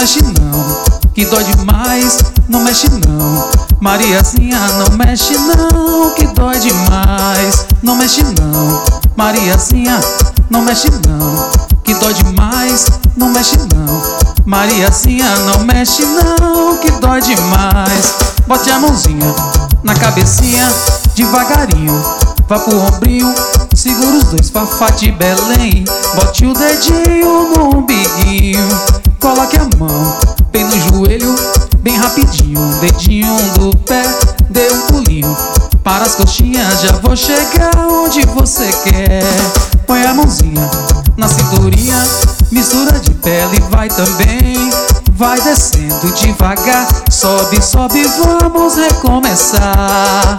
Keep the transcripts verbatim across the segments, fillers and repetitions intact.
mexe não, que dói demais. Não mexe não, Mariazinha, não mexe não, que dói demais. Não mexe não, Mariazinha, não mexe não, que dói demais. Não mexe não, Mariazinha, não mexe não, que dói demais. Bote a mãozinha na cabecinha, devagarinho, vá pro ombrinho, segura os dois, Fafá de Belém. Bote o dedinho no umbiguinho, coloque a mão bem no joelho, bem rapidinho, dedinho do pé, dê um pulinho para as coxinhas, já vou chegar onde você quer. Põe a mãozinha na cinturinha, mistura de pele, vai também, vai descendo devagar, sobe, sobe, vamos recomeçar.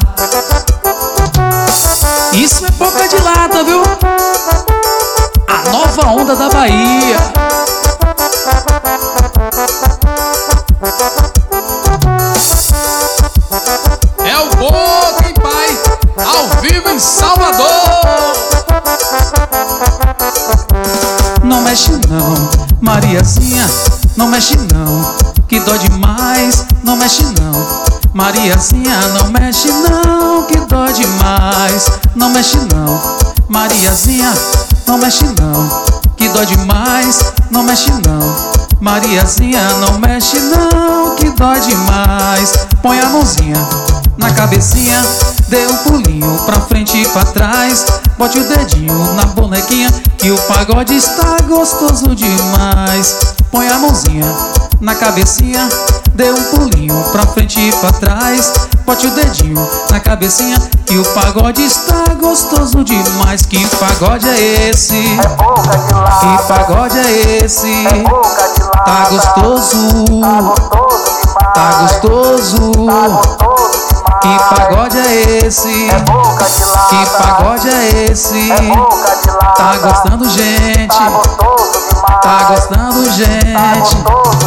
Isso é boca de lata, viu? A nova onda da Bahia. É o Boca, hein, pai? Ao vivo em Salvador. Não mexe não, Mariazinha, não mexe não, que dói demais. Não mexe não, Mariazinha, não mexe não, que dói demais. Não mexe não, Mariazinha, não mexe não, que dói demais. Não mexe não, Mariazinha, não mexe não, que dói demais. Põe a mãozinha na cabecinha, dê um pulinho pra frente e pra trás, bote o dedinho na bonequinha, que o pagode está gostoso demais. Põe a mãozinha na cabecinha, dê um pulinho pra frente e pra trás, bote o dedinho na cabecinha, que o pagode está gostoso demais. Que pagode é esse? É boca de lata. Que pagode é esse? É boca de lata. Tá gostoso, Tá gostoso demais. tá gostoso. Tá gostoso demais. Que pagode é esse? É boca de lata. Que pagode é esse? É boca de lata. Tá gostando, gente? Tá gostoso demais. Tá gostando, Tá gente? gostoso